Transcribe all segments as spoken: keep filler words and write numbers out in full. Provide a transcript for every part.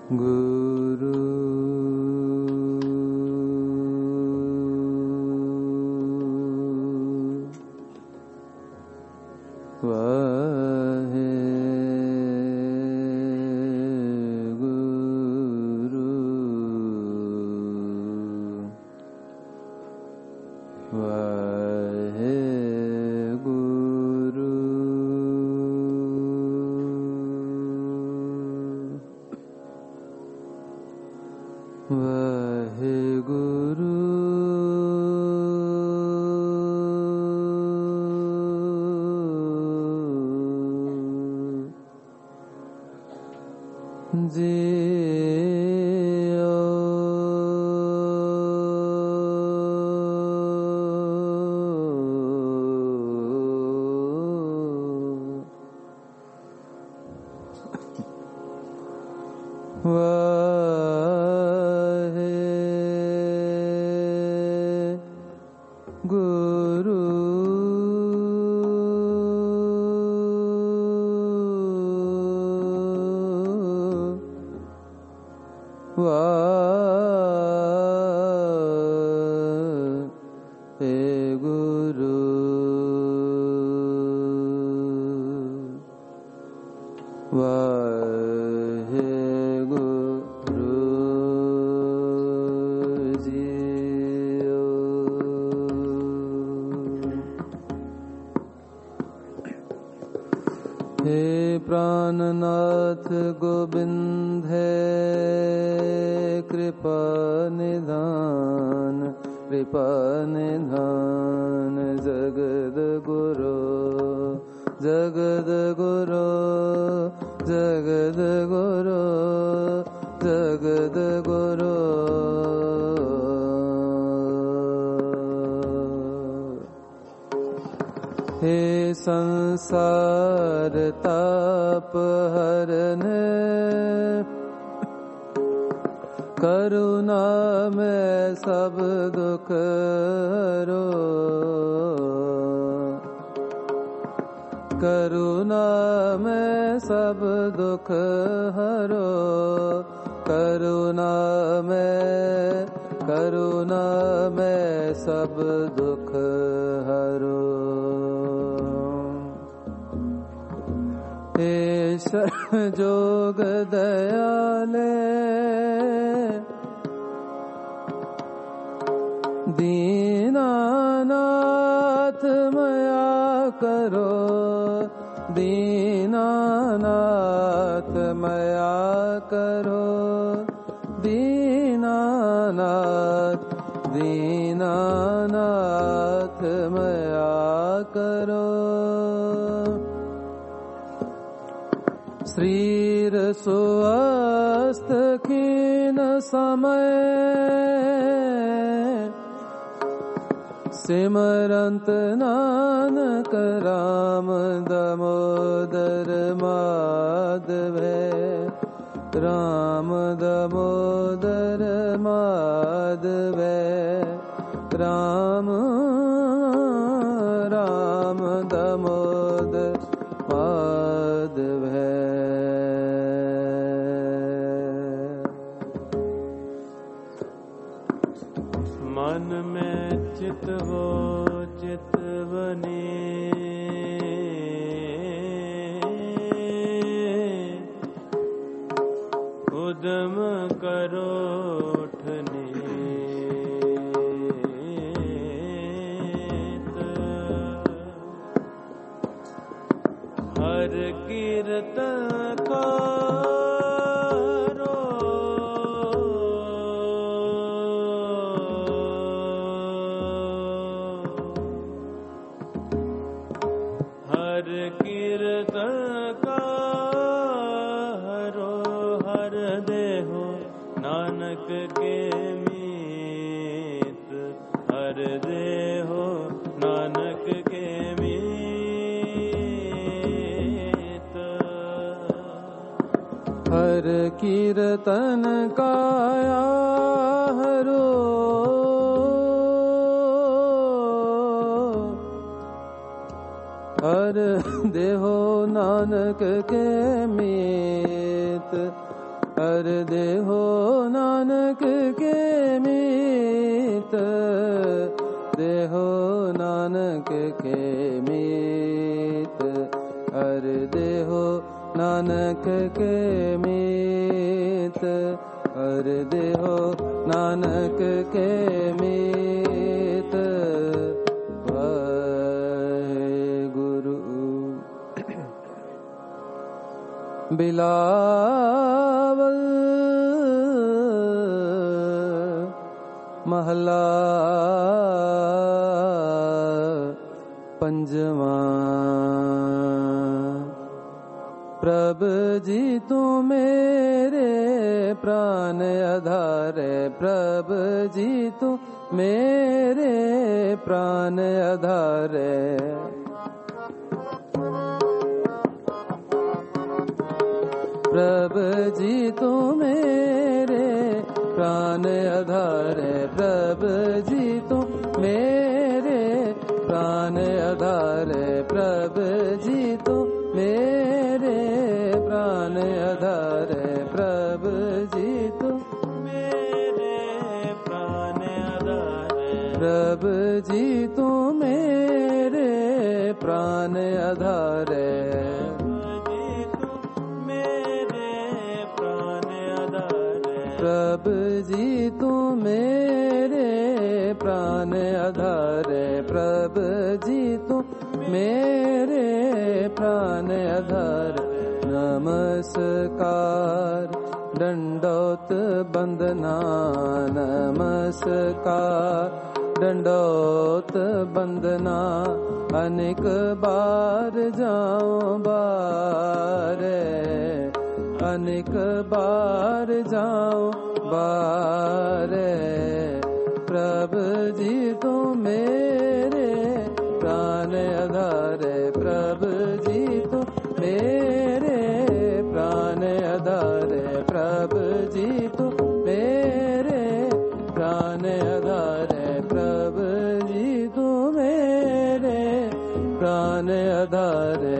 गुरु वाहे गुरु वाहे गुरु वाहे गुरु जियो वाहे गुरु वाहे गुरु वाहे गुरु जियो हे प्राणनाथ गोविंद है कृपा निधान कृपा निधान जगद गुरु जगद गुरु जगद गुरु जगद गुरु हे संसार ताप हरने करुणा में सब दुख हरो करुणा में सब दुख हरो करुणा में करुणा में सब दुख हरो हे शरण जोग दयाले दीनानाथ मया करो दीनानाथ मया करो दीनानाथ दीनानाथ मया करो श्रीर सुअस्त खीन समय सिमरंत नानक राम दामोदर माधव राम दामोदर माधव राम राम दामोदर माधव मन में चित हो चित बने उद्यम करो उठने हर कीर्तन करो हर कीर्तन करो हर देहो नानक के मीत हर देहो नानक के मीत हर कीर्तन काया हरो हर देहो नानक के मीत हर देहो नानक के मीत, देहो नानक के मीत, हर देहो नानक के मीत, हर देहो नानक के मीत। वाहेगुरु। बिलावल महला पंजवा। प्रभ जी तू मेरे प्राण आधारे, प्रभ जी तू मेरे प्राण आधारे। प्रभ जी तू मेरे प्राण आधारे, प्रभ जी तू मेरे प्राण आधारे, प्रभ जी तू मेरे प्राण आधारे, प्रभ जी तू मेरे प्राण आधारे, प्रभ जी तू मेरे प्राण आधारे। प्रभ जी तू मेरे प्राण आधारे, प्रभ जी तू मेरे प्राण आधारे। नमस्कार दंडोत बंदना, नमस्कार दंडोत बंदना। अनेक बार जाऊं बारे, अनेक बार जाऊं बारे। प्रभ जी तू मेरे प्राण आधारे, प्रभ जी तू मेरे प्राण आधारे, प्रभ जी तू मेरे प्राण आधारे, प्रभ जी तू मेरे प्राण आधारे।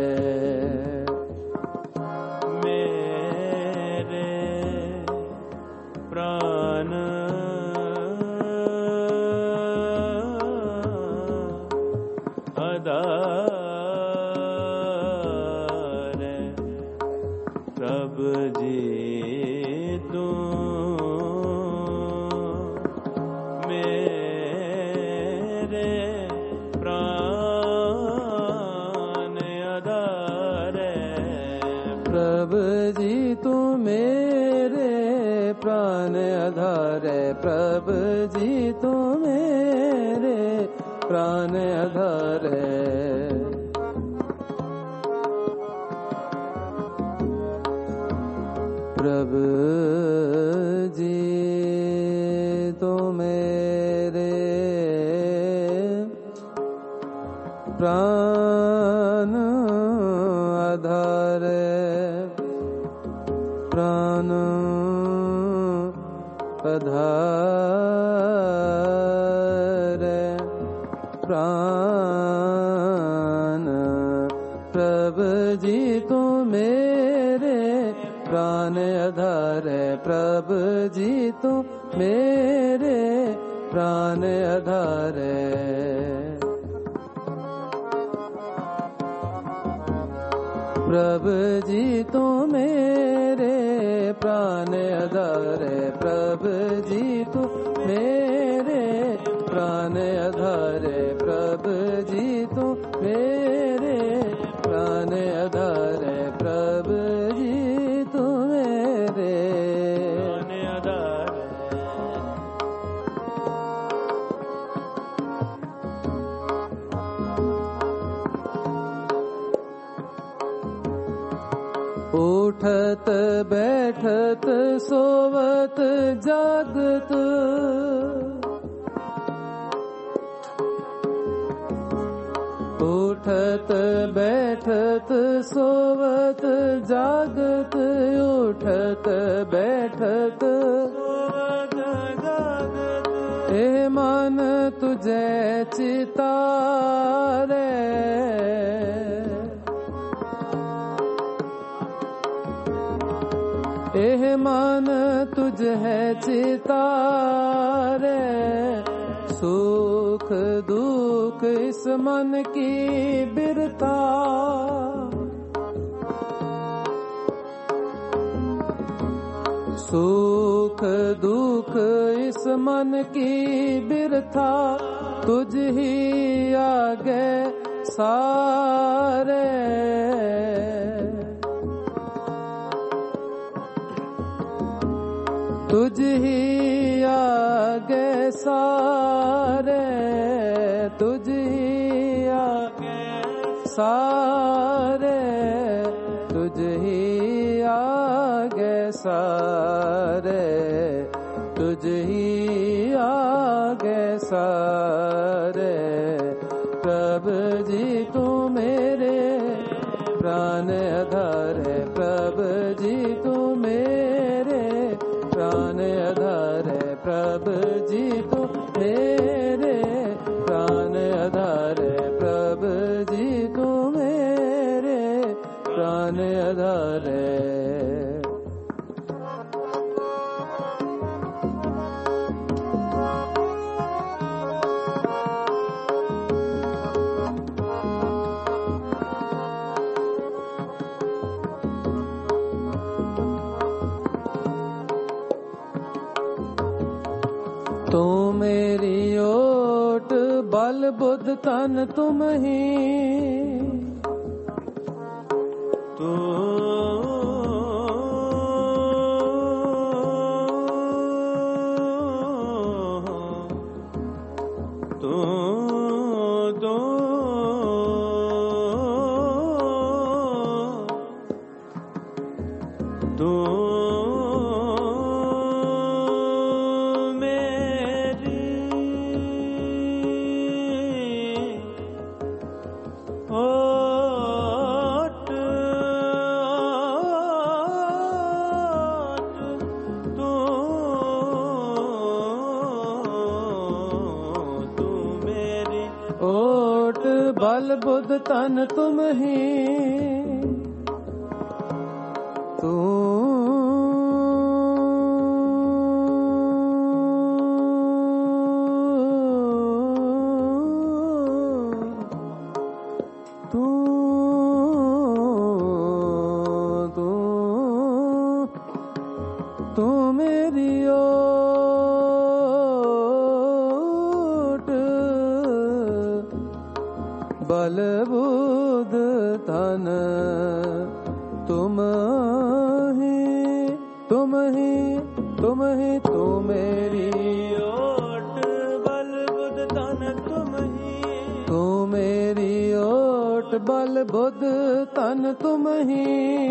प्रभ जी तू मेरे प्राण आधारे। प्रभ जी तू मेरे प्राण आधारे, प्राण आधारे, प्राण। प्रभ जी तू मेरे प्राण आधारे, प्रभ जी तू मेरे प्राण आधारे। प्रभ जी तू मेरे प्राण आधारे, प्रभ जी तू मेरे प्राण आधारे, प्रभ जी तू मेरे प्राण आधारे, प्रभ जी तू मेरे प्राण आधारे। उठत बैठत सोवत जागत, उठत बैठत सोवत जागत, उठत बैठत सोवत जागत। ए मन तुझे चितारे, एह मन तुझ है चितारे, सुख दुख इस मन की बिरता। सुख दुख इस मन की बिरथा, तुझ ही आगे सारे। तुझ ही आगे सारे, तुझ ही आगे सारे, तुझ ही आगे सारे, तुझ ही आगे सारे। प्रभु जी तू मेरे प्राण आधार है, प्रभु जी तू मेरे प्राण आधार है, प्रभु जी तू मेरे प्राण आधार है, प्रभु जी तू मेरे प्राण आधार है। तू मेरी ओट बल बुद्ध तन तुम ही, तू तू तू तू बल बुद्ध तन तुम ही, तू तू तू तू मेरी ओट बल बुद्ध तन तुम ही, तुम ही, तुम ही, तू मेरी ओट बल बुद्ध तन तुम ही, तू मेरी ओट बल बुद्ध तन तुम ही।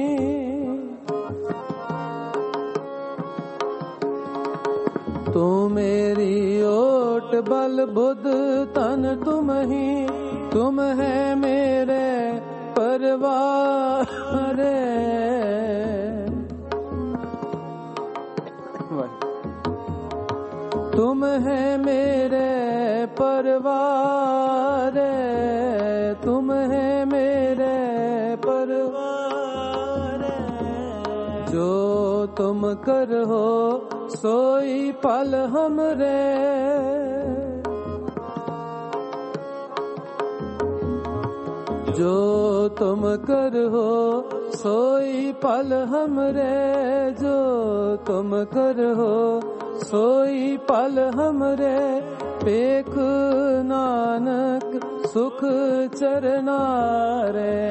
तू मेरी ओट बल बुद्ध तन तुम ही, तुम है मेरे परवार। तुम है मेरे परवार, तुम है मेरे परवार। जो तुम कर हो सोई पल हमरे, जो तुम कर हो सोई पल हमरे, जो तुम कर हो सोई पल हमरे। पेख नानक सुख चरनारे,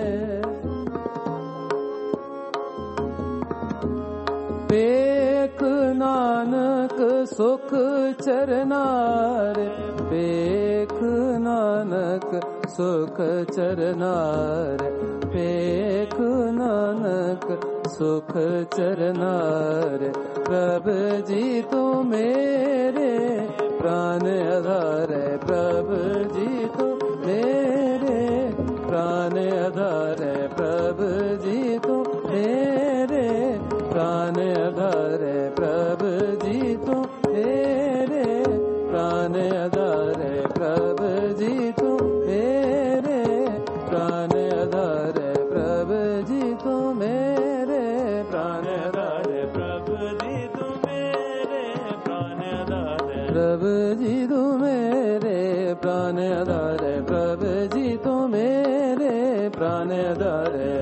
पेख नानक सुख चरनारे, पेख नानक सुख चरनार, पेख नानक सुख चरनार। प्रभु जी तू मेरे प्राण आधार है, प्रभु जी तू मेरे प्राण आधार है, प्रभु जी तू मेरे प्राण आधार है, प्रभु जी तू मेरे प्राण आधार है, प्रभु जी तू मेरे प्राण आधार है, प्रभु जी तू मेरे प्राण आधार। प्रभु जी तू मेरे प्राण आधार है, प्रभु जी तू मेरे प्राण आधार है।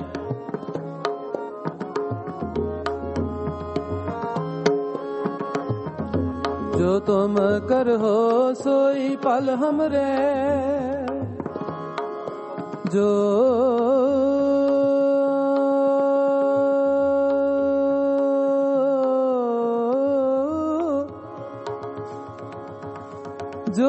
जो तुम कर हो सोई पल हमरे, जो जो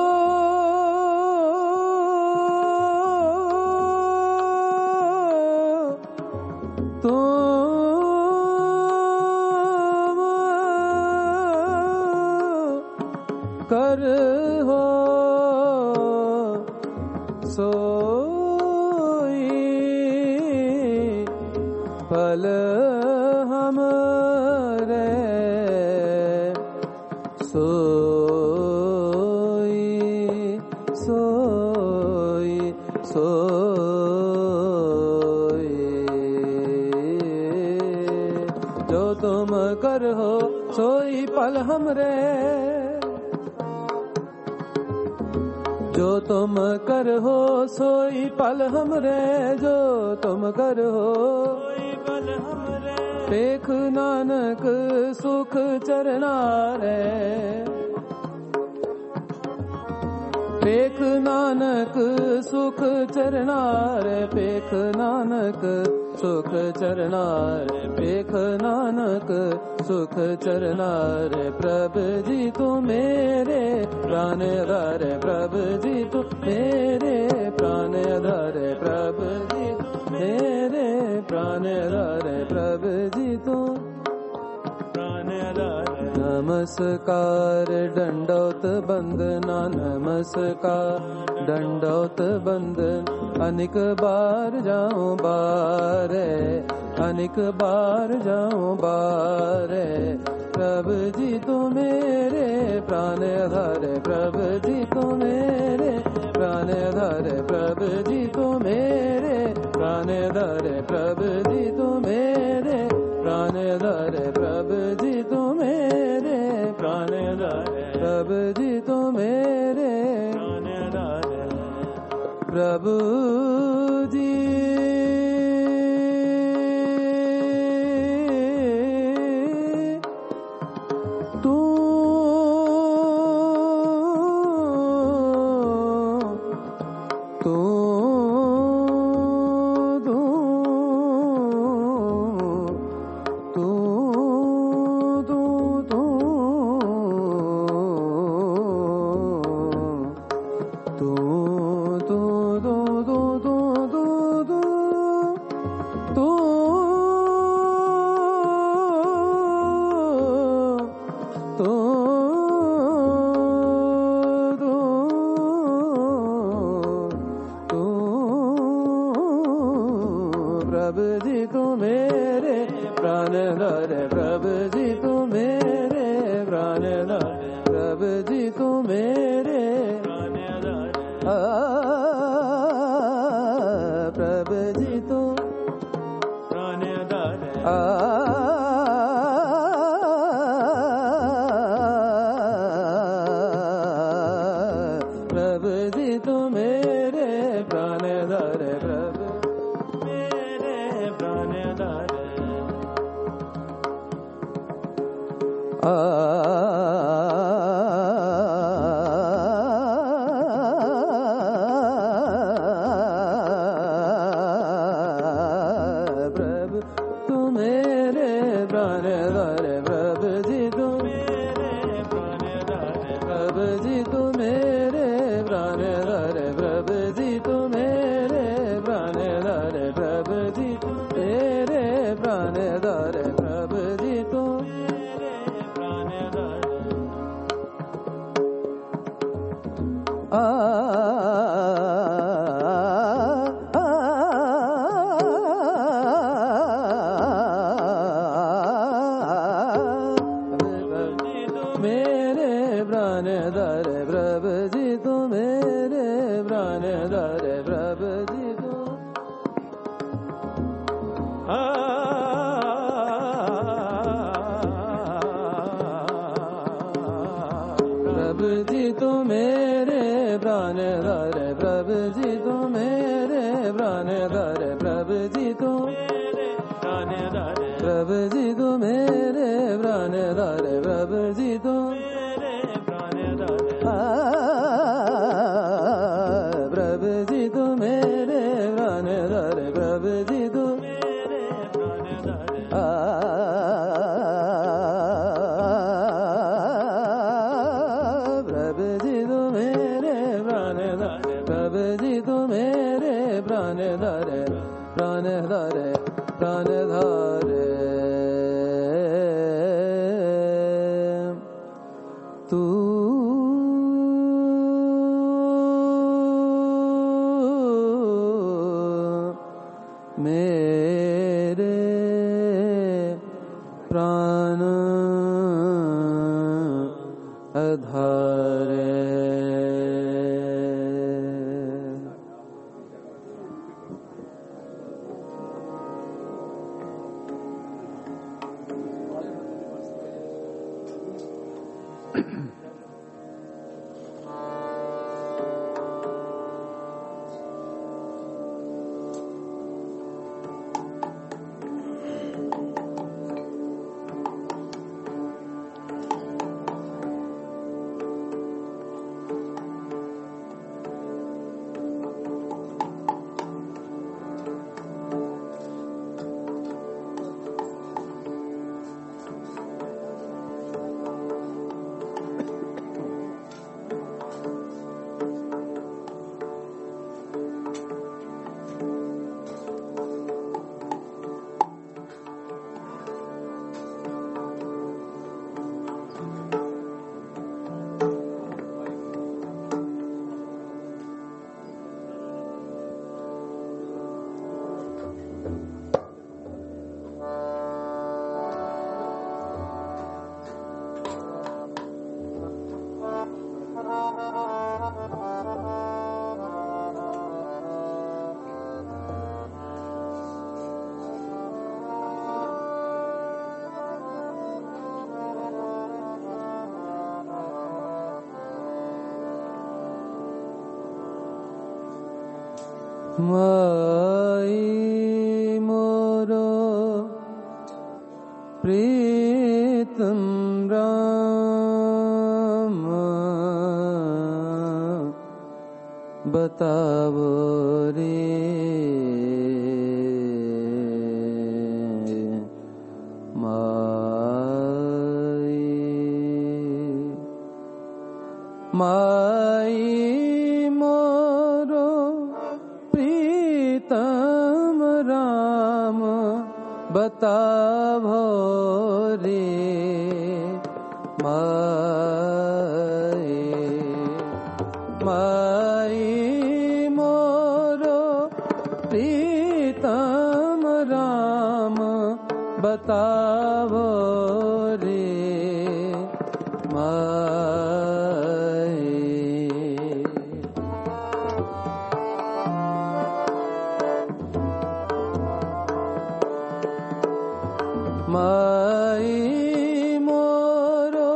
कर हो सोई पल हमरे, सोई सोई सोई जो तुम कर हो सोई पल हमरे, जो तुम कर हो सोई पल हमरे, जो तुम कर हो सोई पल हमरे। पेख नानक सुख चरना रे, पेख नानक सुख चरना रे, पेख नानक सुख चरना रे, पेख नानक सुख चरना रे। प्रभु जी तू मेरे प्राण आधार है, प्रभु जी तू मेरे प्राण आधार है, प्रभु जी तू मेरे प्राण आधार है, प्रभु जी तू प्राण आधार है। नमस्कार दंडौत बंदना, नमस्कार दंडौत बंदन, अनेक बार जाऊं बारे, अनेक बार जाऊं बारे। प्रभु जी तू मेरे प्राण आधार है, प्रभु जी तू मेरे प्राण आधार है, प्रभु जी तू मेरे प्राण आधार है, प्रभु जी तू मेरे प्राण आधार है, प्रभु जी तू मेरे प्राण आधार है, प्रभु जी तू मेरे प्राण आधार है। प्रभु जी तू तू प्रभु जी तू मेरे प्राण आधार है, प्रभु जी तू मेरे प्राण आधार है, प्रभु जी तू मेरे प्राण आधार है। प्रभु जी तू प्राण आधार है, प्रभु जी तू मेरे प्राण आधार है, प्रभु आ प्रभु तू मेरे प्राण आधार है, प्रभु जी तू मेरे प्राण आधार है, प्रभु जी तू मेरे प्राण आधार है, प्रभु जी तू मेरे प्राण आधार है, प्रभु जी तू मेरे प्राण आधार है, प्रभु जी तू आ मेरे प्राण आधार है, प्रभु जी तू मेरे प्राण आधार है, प्रभु जी तू आ प्राण धरे प्रभु जी तुम मेरे प्राण धरे प्रभु जी तुम प्राण धरे प्रभु जी तुम मेरे प्राण धरे प्रभु जी तुम प्राण धरे प्रभु जी तुम मेरे प्राण धरे प्रभु जी तुम प्राण धरे प्राण धरे तू मेरे प्राण आधारे माई मोरो प्रीतम राम बतावो रे माई माई तम राम बतावो रे माई माई मोरो प्रीतम राम बतावो रे माई माई मोरो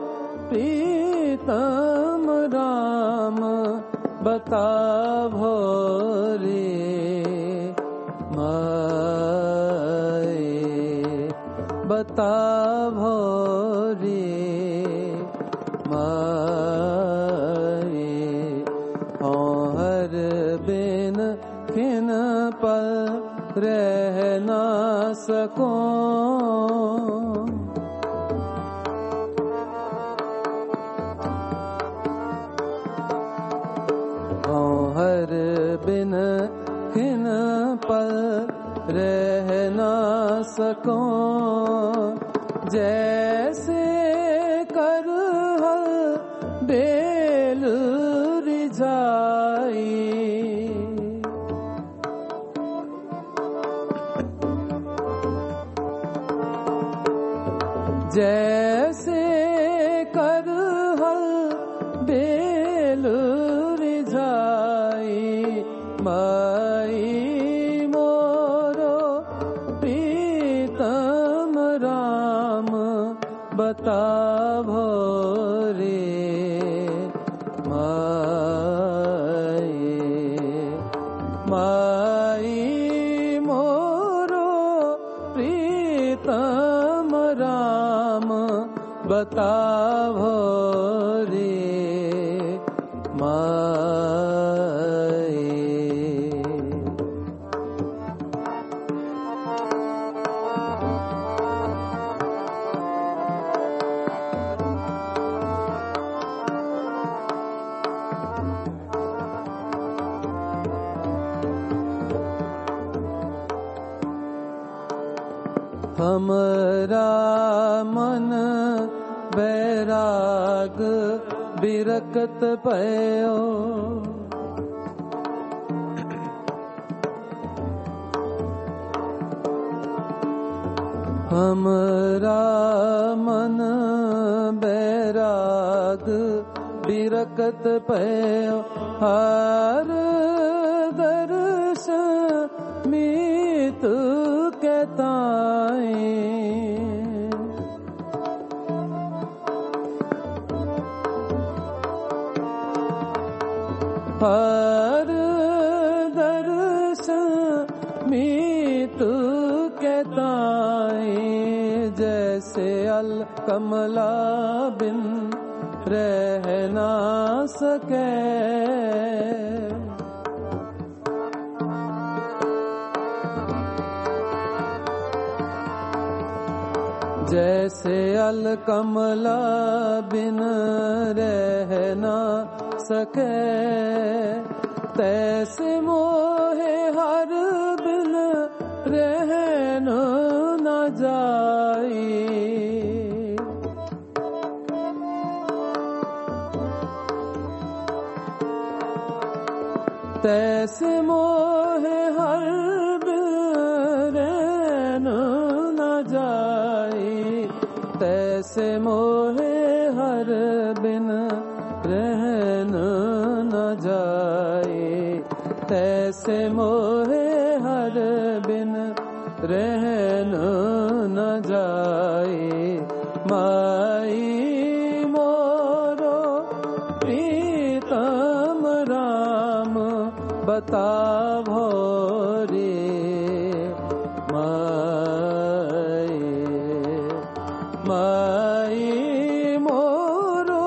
प्रीतम राम बतावो रे माई बतावो रे माई हर बिन किन पल रह ना सको हर बिन किन पल रह ना सको जैसे कर हल बेल रिझाई जैसे कर हल बेल रिझाई माई मोरो प्रीतम राम बतावो रे माई राम बतावो रे माए। हमरा मन बैराग बिरकत पयो, हमरा मन बैराग बिरकत पयो, हर दर्शन मीत कहताएं। हर दर्शन मीत कहताएं, जैसे अल कमला बिन रह ना सके। जैसे अल कमला बिन रह ना सके, तैसे मोहे हर बिन रहन न जाई। तैसे मोहे हर बिन रहन न जाई, तैसे मोहे हर बिन रहन न जाए, तैसे मोहे हर बिन रहन न जाए। माई मोरो प्रीतम राम बतावो रे माई। माई मोरो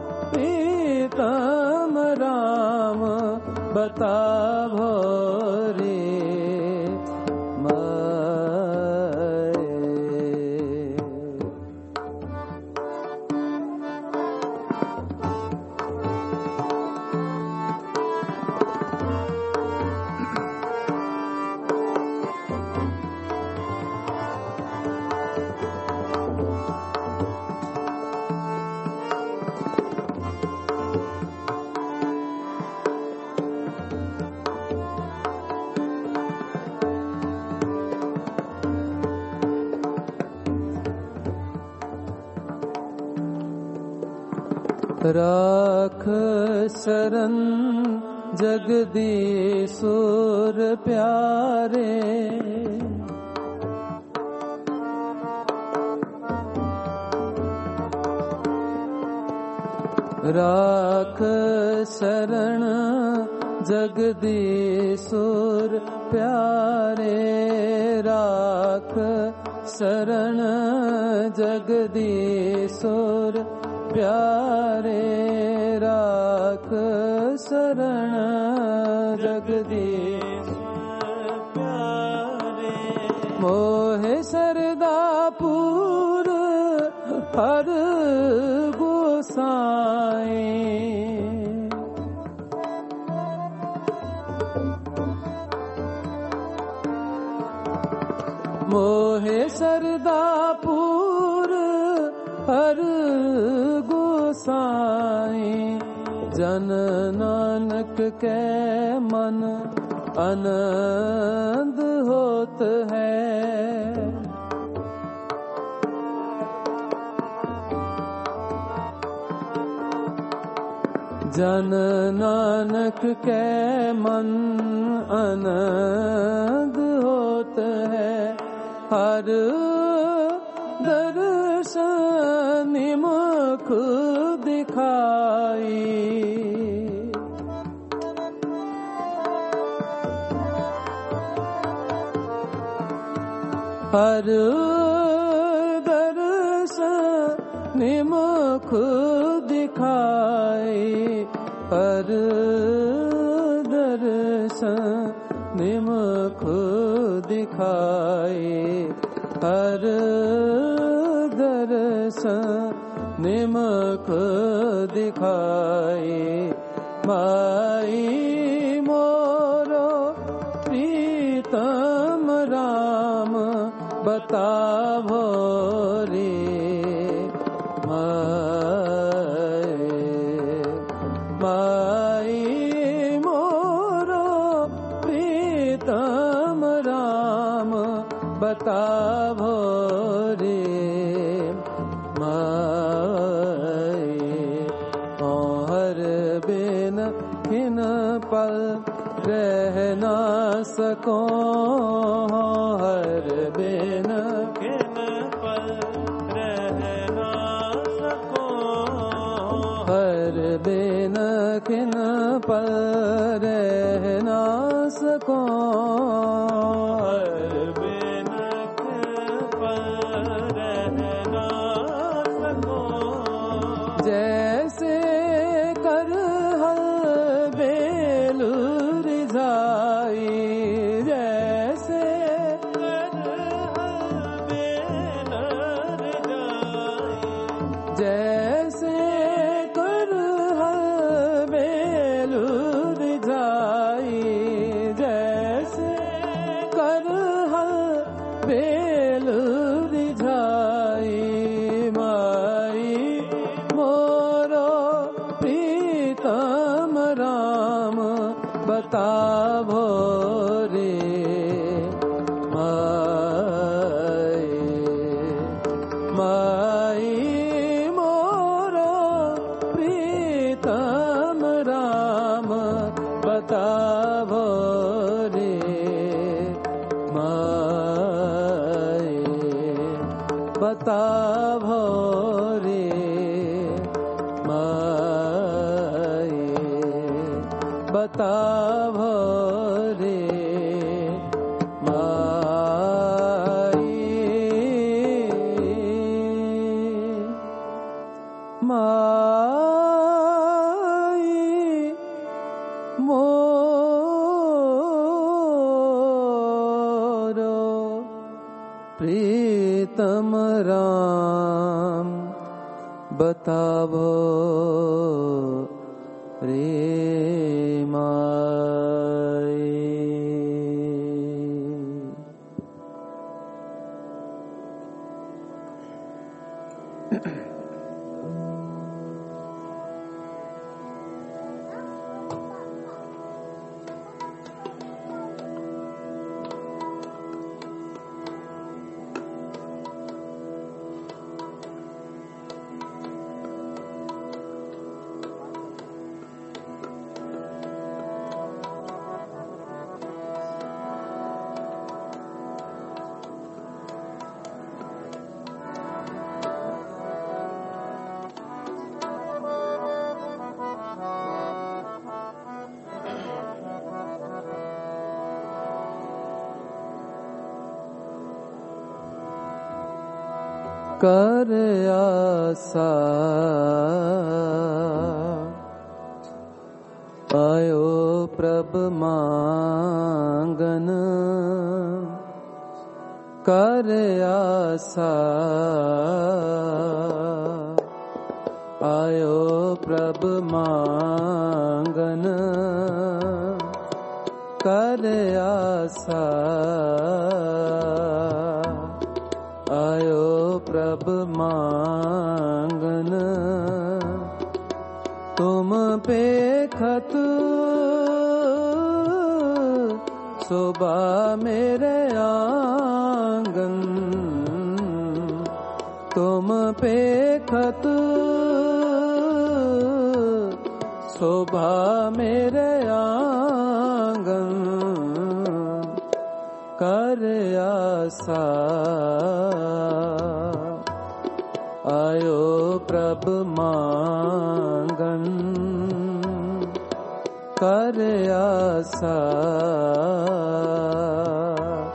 प्रीतम राम बतावो रे माए। राख शरण जगदीशुर प्यारे, राख शरण जगदीशुर प्यारे, राख शरण जगदीशुर प्यारे, राख शरण जगदीशुर प्यारे। मोहे सरदापुर हर गोसाई, मोहे सरदापुर हर गोसाई। जन नानक के मन आनंद होत है, जन नानक के मन आनंद होत है। हर दर्शन मुख दिखाई, हर दर्शन निमुख दिखाए हर दर्शन निमुख दिखाए हर दर्शन निमुख दिखाए माई मोरो प्रीतम राम बतावो रे माई मोरो प्रीतम राम बतावो रे माई हर बिन किन पल रह ना सको हर बिन किन पल रह ना सको हर बिन किन पल रह ना सको हर बिन किन पल रह ना सको जैसे कर हल बेलू रिझाई जैसे कर हल बेल रिझाई जैसे कर हल बेलू रिझाई जैसे कर हल बेलू रिझाई माई मोरो प्रीतम राम बतावो रे माई माई मोरो प्रीतम राम बतावो रे माई बतावो रे माई बतावो रे माई माई मोरो प्रीतम राम बतावो रे माई कर आसा आयो प्रभ मांगन कर आसा आयो प्रभ मांगन कर आसा आयो प्रभ मांगन तुम पे खत शोभा मेरे आंगन तुम पे खत शोभा मेरे आंगन कर आसा आयो प्रभ मांगन कर आसा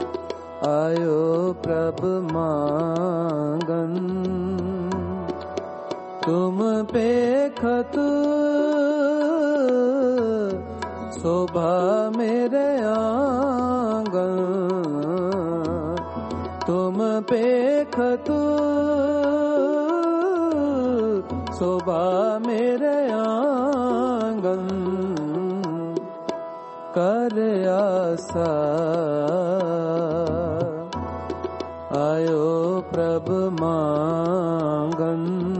आयो प्रभ मांगन तुम पेखत शोभा मेरे आंगन, तुम पेखत शोभा मेरे आंगन, कर आशा आयो प्रभु मांगन,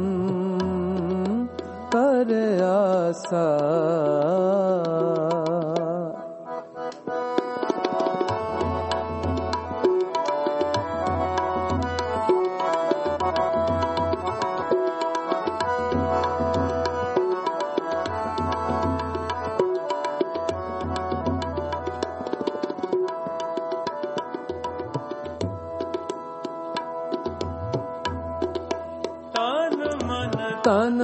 कर आशा। तन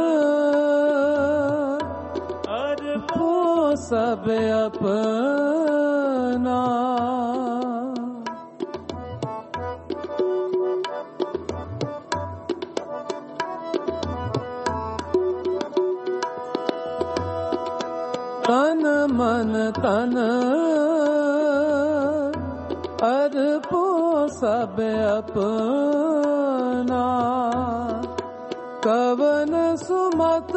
अर्पो सब अपना, तन मन तन अर्पो सब अपना, कवन सुमत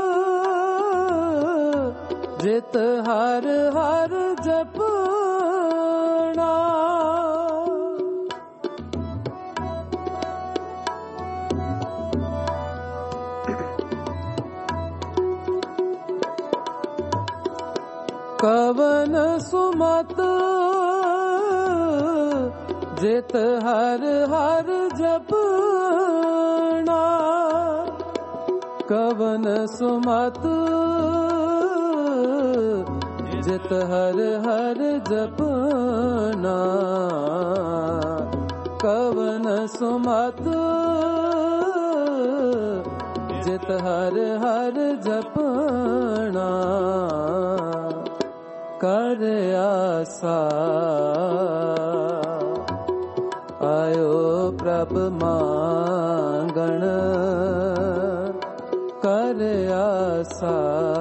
जित हर हर जपना, कवन सुमत जित हर हर जपना, कवन सुमत जित हर हर जपना, कवन सुमत जित हर हर जपना, कर आशा आयो प्रभु मांगण, कर आशा।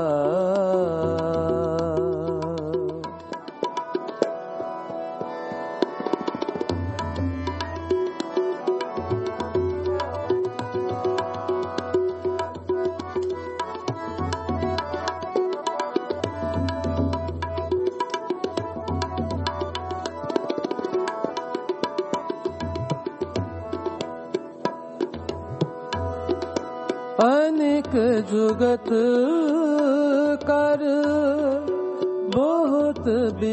अनेक जुगत कर बहुत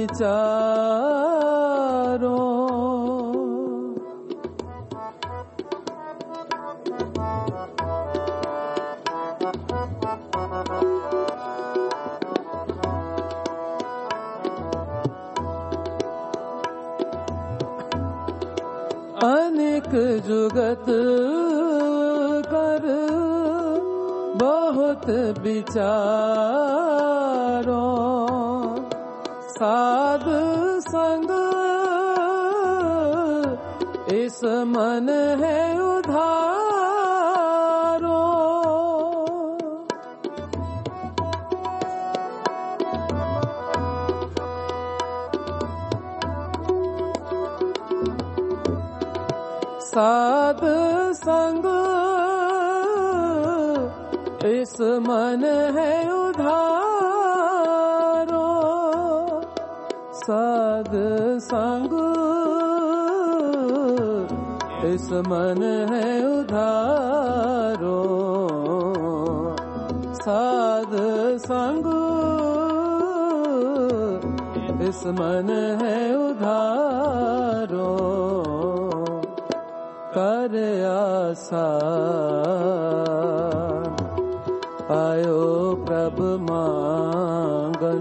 विचारो, अनेक जुगत कर बहुत विचारो, साध संग इस मन है उधारो, साध संग इस मन है उधारो, साध संग इस मन है उधारो, साध संग इस मन है उधारो, कर आशा आयो प्रभु मांगन,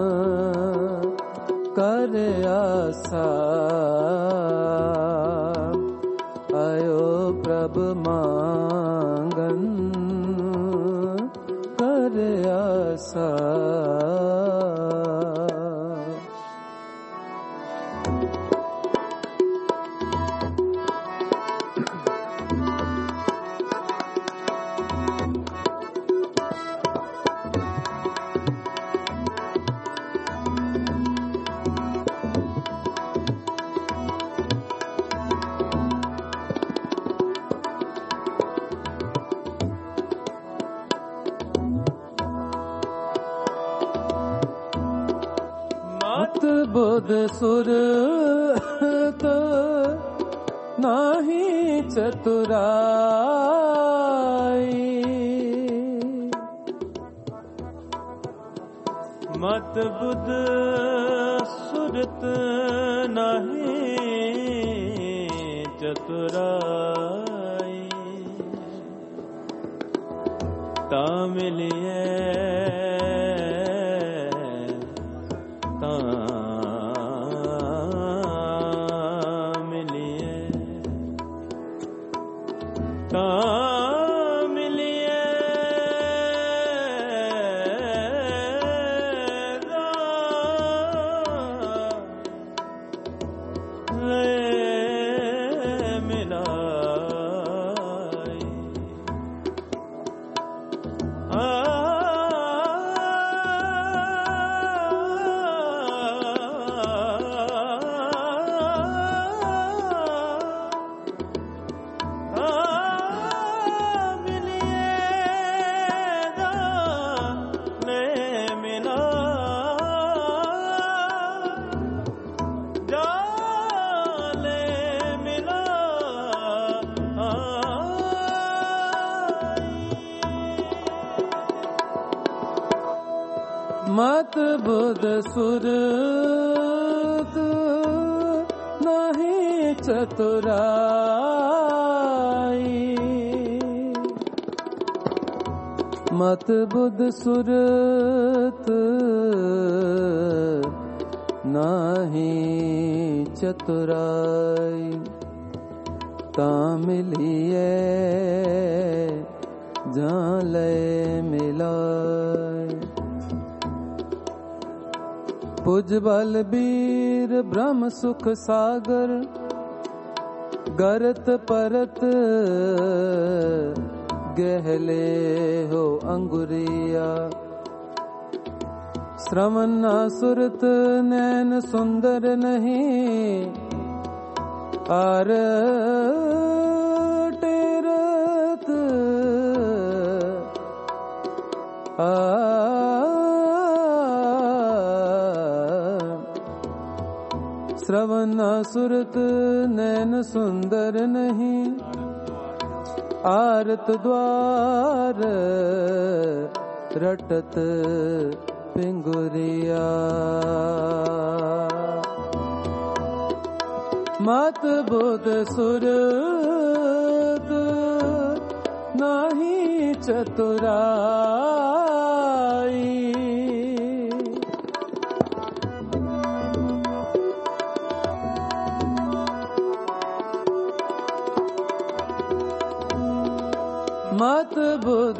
कर आशा आयो प्रभु मांगन, कर आशा। बुध सुरत नाही चतुराई। मत बुध सुरत नहीं चतुराई। ता मिलिए ता मिलिए ता मिलिए मत बुध सुरत नहीं चतुराई। मत बुध सुरत नहीं चतुराई। ता मिलिए जाले मिलाए। पुज बलबीर ब्रह्म सुख सागर गरत परत गहले हो अंगुरिया। श्रवण सुरत नैन सुंदर नहीं आर टेरत आ श्रवण सुरत नैन सुंदर नहीं आरत द्वार रटत पिंगुरिया। मत बुध सुरत नाही चतुराई। मत बुध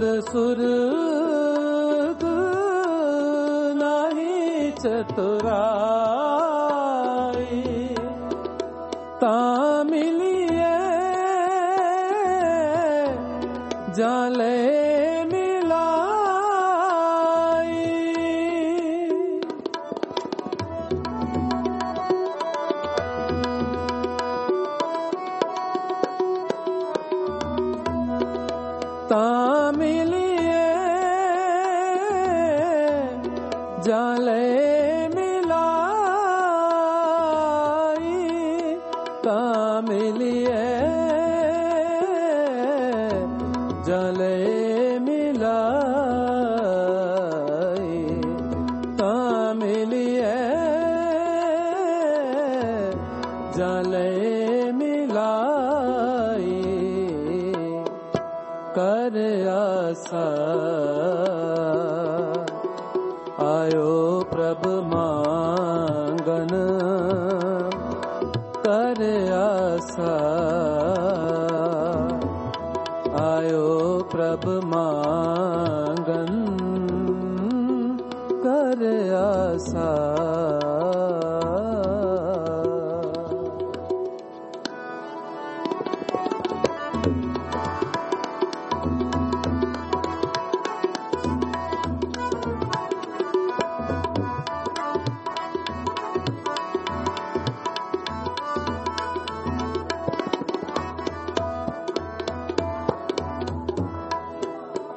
सुरत नहीं चतुराई। ता मिलिए जाले मिलाई। ता मिलिए जाले मिलाई। ता मिलिए जाले मिलाई। ता मिलिए जाले मिलाई। कर आसा आयो प्रभ मांगन। कर आसा आयो प्रभ मांगन। कर आसा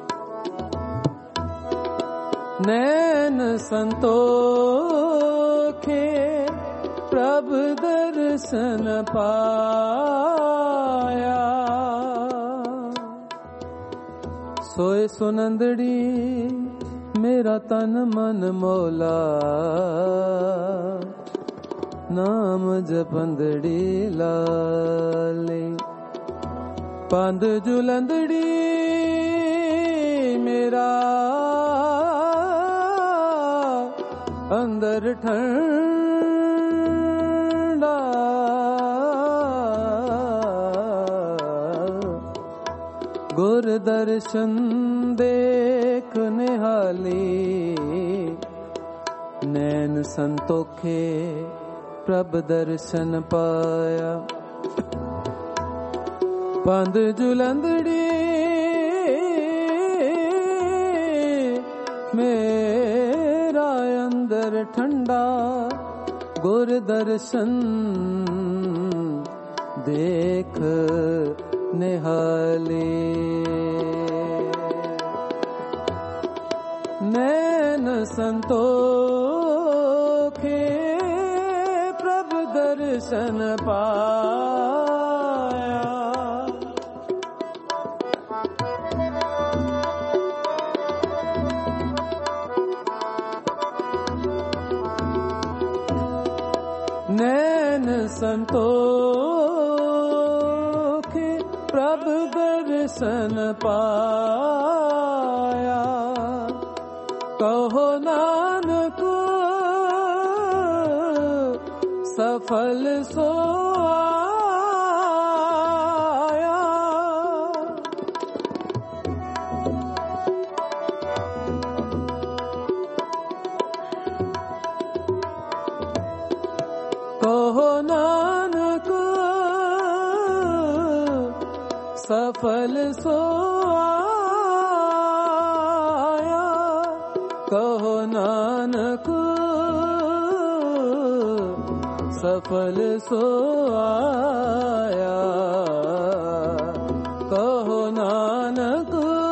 नैन संतोख संतोखे प्रभु दर्शन पाया। सोए सुनंदड़ी मेरा तन मन मौला, नाम जपंदड़ी लाले। पंध जुलंदड़ी मेरा अंदर ठंडा, गुर दर्शन देख निहाली। नैन संतोखे प्रभ दर्शन पाया। पंध जुलंदड़ी मेरा अंदर ठंडा, गुर दर्शन देख निहाले। नैन संतोखे प्रभु दर्शन पाया। नैन संतोखे प्रभु दर्शन पाया। कहो नानक सफल सो आया। कहो नानक सफल सो आया। कहो नानक सफल सो आया। कहो नानक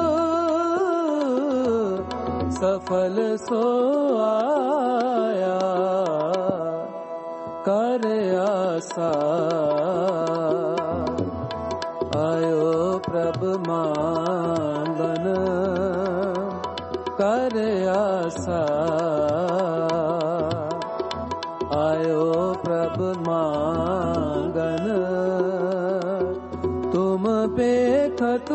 सफल सो आया। कर आसा आयो प्रभु मांगन। कर आसा आयो प्रभु मांगन। तुम पेखत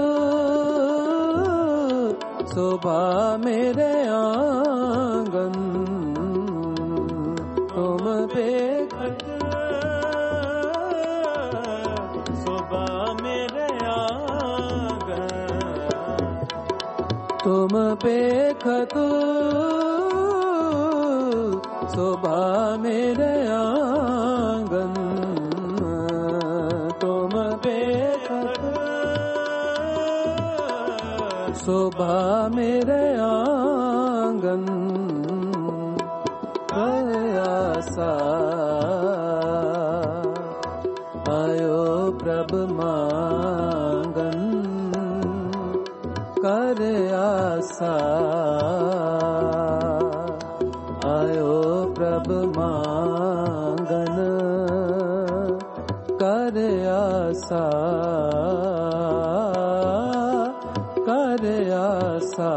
शोभा मेरे आंगन। तुम पेखत शोभा मेरे आंगन। तुम पेखत शोभा मेरे आंगन। तुम पेखत शोभा मेरे आंगन। आसा आयो प्रभु मांगन। कर आसा आयो प्रभु मांगन। कर आसा कर आसा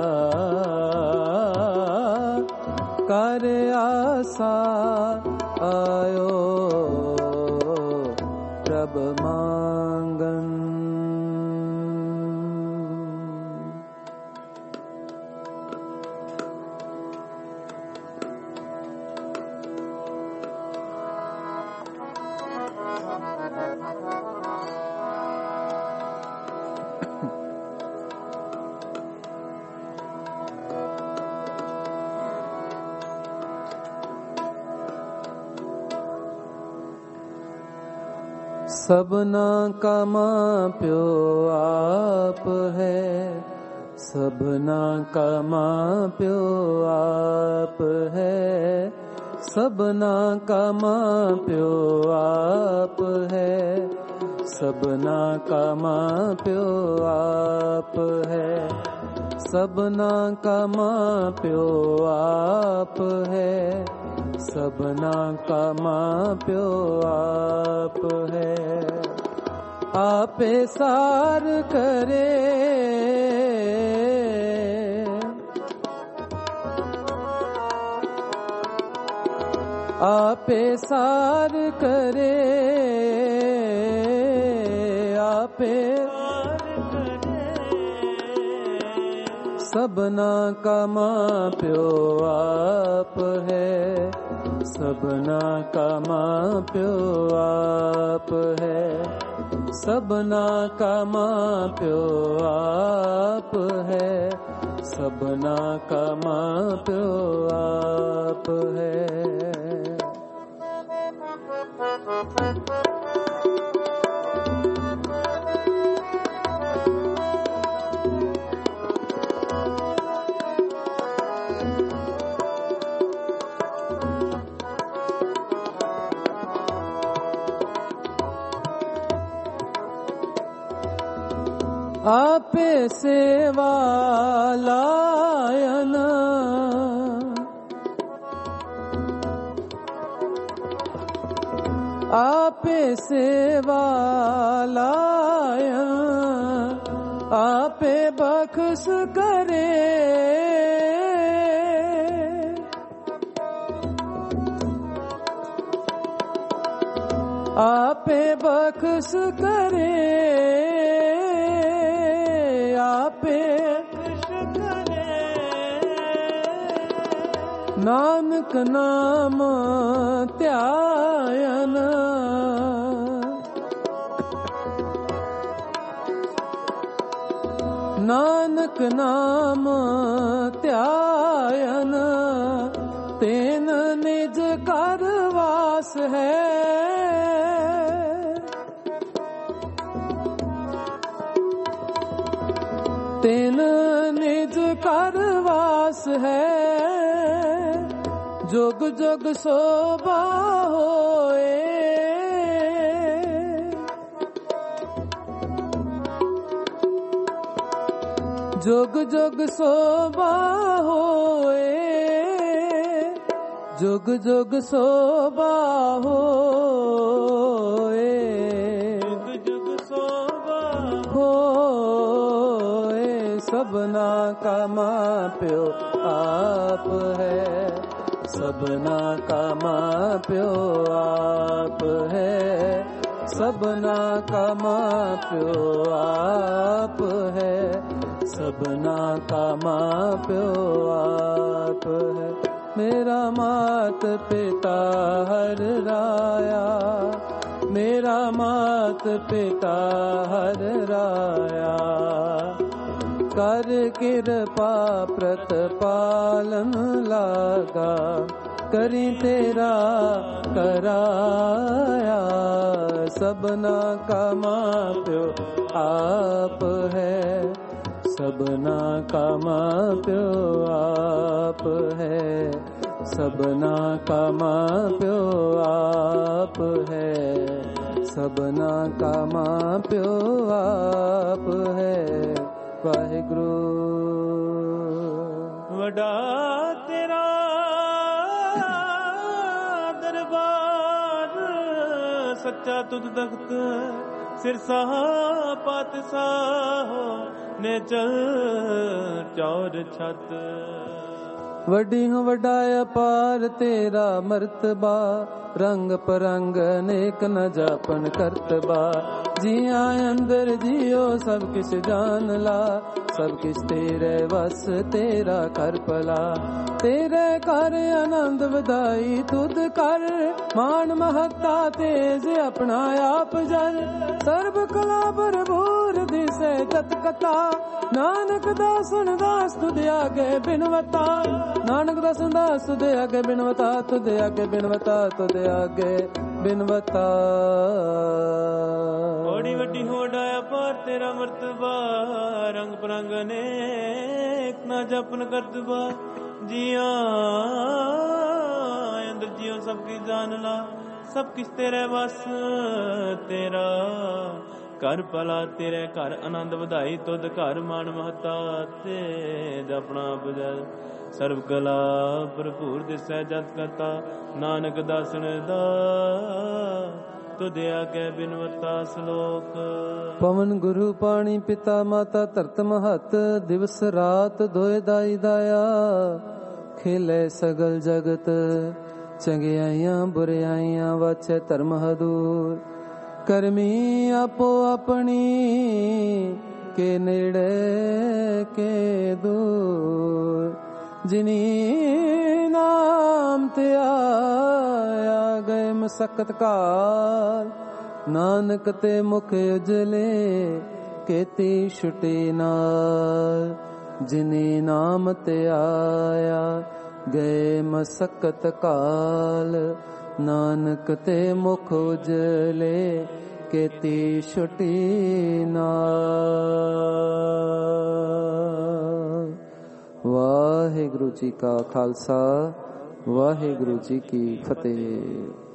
कर आसा आयो प्रभु मांगन। सबना का मां प्यो आप है। सबना का मां प्यो आप है। सबना का मां प्यो आप है। सबना का मां प्यो आप है। सबना का मां प्यो आप है। सबना का माँ प्यो आप है। आपे सार करे आपे सार करे आपे सबना का माँ प्यो आप है। सबना का माँ प्यो आप है। सबना का माँ प्यो आप है। सबना का माँ प्यो आप है। आपे सेवा लायन आपे सेवा लायन आपे बख्श करे आपे बख्श करे आपे करे नानक नाम त्यायन नानक नाम त्यायन तेन निज कर वास है। तेन निज कर वास है। जुग जुग शोभा होए जुग जुग शोभा होए जुग जुग शोभा होए जुग जुग शोभा होए। सबना का माँ प्यो आप है। सबना का माँ प्यो आप है। सबना का माँ प्यो आप है। सबना का माँ प्यो आप है। मेरा मात पिता हर राया मेरा मात पिता हर राया कर कृपा प्रतिपालन लागा करी तेरा कराया। सबना का माँ प्यो आप है। सबना का माँ प्यो आप है। सबना का माँ प्यो आप है। सबना का माँ प्यो आप है। वाहिगुरु वडा तेरा दरबार सच्चा तुद तख्त सिरसा पातशाह ने चल चौर छत। वड्डी हूँ वड्डाया पार तेरा मर्तबा रंग परंग अनेक न जापन करतबा। जिया अंदर जियो सब किस जान ला सब किस तेरे वस तेरा कर पला। तेरे कर आनंद वधाई तुद कर मान महत्ता तेज अपना आप जर। सर्व कला भरपूर दिसे जत कथा नानक दासन दास तुद आगे बिनवता। नानक दासन दास तुद आगे बिनवता तुद आगे बिनवता तुद आगे बिनवता। बड़ी वड्डी होड़ाया पार तेरा मर्तबा रंग परंग अनेक ना जपन करतबा। जिया अंदर जियो सबकी जान ला सब किस तेरे बस तेरा ਘਰ ਭਲਾ ਤੇਰੇ ਘਰ ਆਨੰਦ ਵਧਾਈ ਤੁਧ ਘਰ ਮਾਨ ਮਹਤਾ ਤੇ ਜਪਣਾ ਬੁਝੈ ਸਰਬ ਕਲਾ ਭਰਪੂਰ ਦਿਸੈ ਜਤ ਕਰਤਾ ਨਾਨਕ ਦਾਸਨ ਦਾ ਤੁਧ ਆਗੇ ਬਿਨਵਤਾ ਸ਼ਲੋਕ ਪਵਨ ਗੁਰੂ ਪਾਣੀ ਪਿਤਾ ਮਾਤਾ ਧਰਤ ਮਹਤ ਦਿਵਸ ਰਾਤ ਦੋਇ ਦਾਈ ਦਾਇਆ ਖੇਲੇ ਸਗਲ ਜਗਤ ਚੰਗਿਆਈਆਂ ਬੁਰਿਆਈਆਂ ਵਾਚੈ ਧਰਮ ਹਦੂਰ ਕਰਮੀ ਆਪੋ ਆਪਣੀ ਕੇ ਨੇੜੇ ਕੇ ਦੂਰ ਜਿਨੀ ਨਾਮ ਤੇ ਆਇਆ ਗਏ ਮਸਕਤ ਕਾਲ ਨਾਨਕ ਤੇ ਮੁਖ ਉਜਲੇ ਕੀਤੀ ਛੁਟੀ ਨਾਲ ਜਿਨੀ ਨਾਮ ਤੇ ਆਇਆ ਗਏ ਮਸਕਤ ਕਾਲ ਨਾਨਕ ਤੇ ਮੁਖ ਉਜਲੇ ਕੀਤੀ ਛੁਟੀ ਨਾਲ। ਵਾਹਿਗੁਰੂ ਜੀ ਕਾ ਖਾਲਸਾ ਵਾਹਿਗੁਰੂ ਜੀ ਕੀ ਫਤਿਹ।